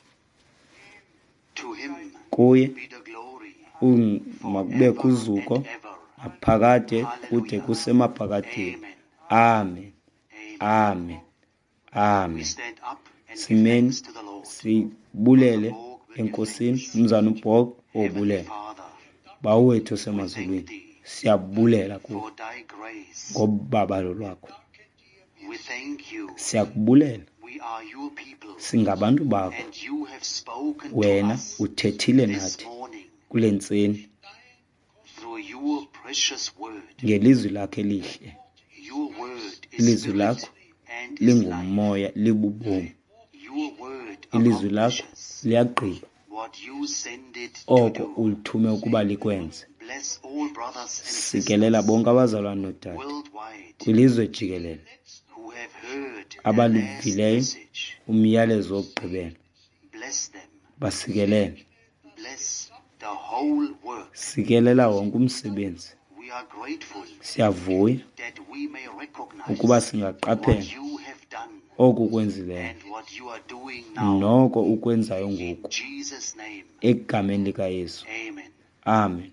To him Kuye be the glory un- makubekho forever uzuko and ever. naphakade kude kusemaphakadeni. Amen. Amen. We Amen. stand up and give Simeni thanks to the Lord. sibulele enkosini, umzana uBhok Heavenly obulela. Father, Bawethu osemazulwini, siyabulela kuwe for thy grace. ngobabalo lwakho. We thank you. Siyakubulela, We are your people, singabantu bakho, and you have spoken to wena us uthethile this nathi morning kule ntseni through your precious word. ngelizwi lakho elihle. Your word is Ilizwi spirit lakho and is life. lingumoya, libubomi. Your word Ilizwi lakho accomplishes liyagqiba what you send it to oko do. ulithume ukuba likwenze. Bless all brothers and Sikelela sisters bonke abazalwane nodade worldwide kwilizwe jikelele who have heard the last abaluvileyo message. umyalezo wokugqibela. Bless them. Basikelele, Bless the whole work. sikelela wonke umsebenzi. We are grateful Siyavuya that we may recognize ukuba what singaqaphela you have done oku ukwenzileyo and what you are doing now. noko ukwenzayo In ngoku, Jesus' name, egameni likaYesu. amen. Amen.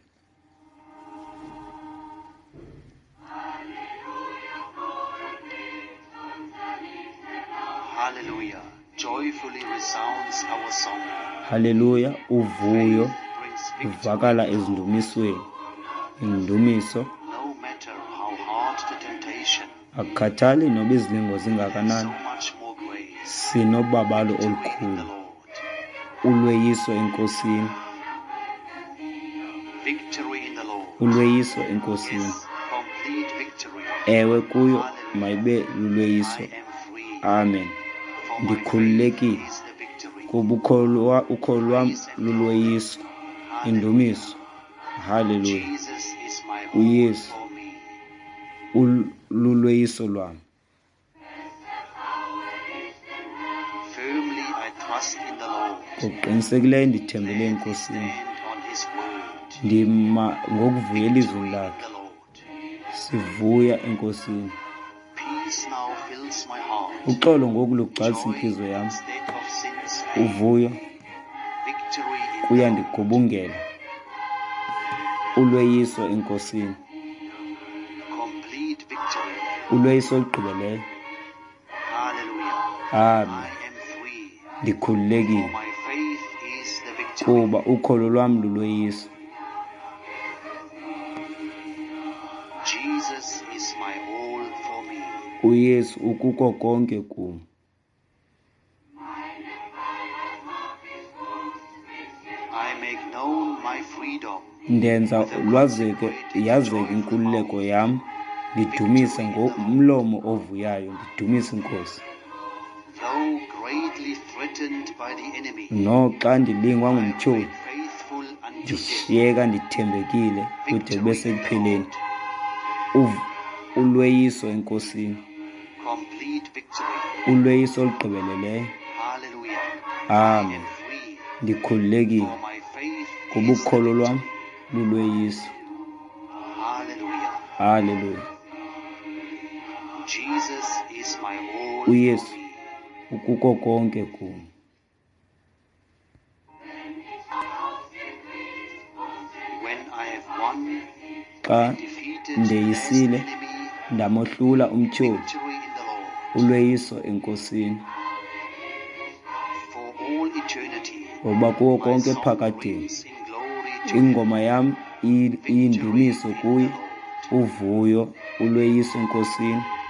Hallelujah. Joyfully resounds our song. Haleluya, uvuyo Brings victory uvakala ezindumisweni. Indumiso no matter how hard the temptation. akukhathali noba izilingo So zingakanani, much more grace. sinobabalo Victory in olukhulu, the Lord. ulweyiso enkosini, Victory in the Lord. ulweyiso enkosini. Yes, complete victory. Ewe kuyo mayibe lulweyiso. I am free. Amen. For my Ndikhululekile faith is the victory. kuba ukholo wa- ukholo lwam lulweyiso, indumiso. Haleluya. Jesus is my all uYesu for me. ul- lulweyiso lwam. Firmly I trust in the Lord. ngokuqinisekileyo ndithembele enkosini, stand on his word. ndima ngokuvuya elizweni Victory in lakhe. the Lord. Sivuya enkosini. Peace now fills my heart. Uxolo ngoku lugcwalisa Joy intliziyo yam. instead of sin's pain. Uvuyo Victory in the Lord. kuyandigubungela. Ulweyiso enkosini. Complete victory. Ulweyiso olugqibeleyo. Hallelujah. Amen. I am free. Ndikhululekile My faith is the victory. kuba ukholo lwam lulweyiso. Jesus is my all for me. uYesu ukuko konke kum. I make known my freedom. Ndenza lwazeke yazeke inkululeko yam, ndidumisa ngomlomo ovuyayo, ndidumisa inkosi. Though greatly threatened by the enemy, Noxa ndilingwa I ngumtyholi, remain faithful unto death. ndishiyeka ndithembekile kude Victory kube in the sekupheleni. Lord. Uv- Ulweyiso enkosini. Complete victory. Ulweyiso olugqibeleleyo. Hallelujah. Amen. I am free. Ndikhululekile For my faith kuba is the ukholo lwam victory. lulweyiso. Hallelujah. Haleluya. Jesus is my all uYesu for me. ukuko konke kum. When I have won, Xa defeated the last ndeyisile enemy, ndamohlula umtyholi, victory in the Lord. ulweyiso enkosini. For all eternity, Ngoba kuwo my konke song phakadini rings in glory to ingoma yam iyi- victory iyindumiso in kuye. the Lord. Uvuyo ulweyiso enkosini.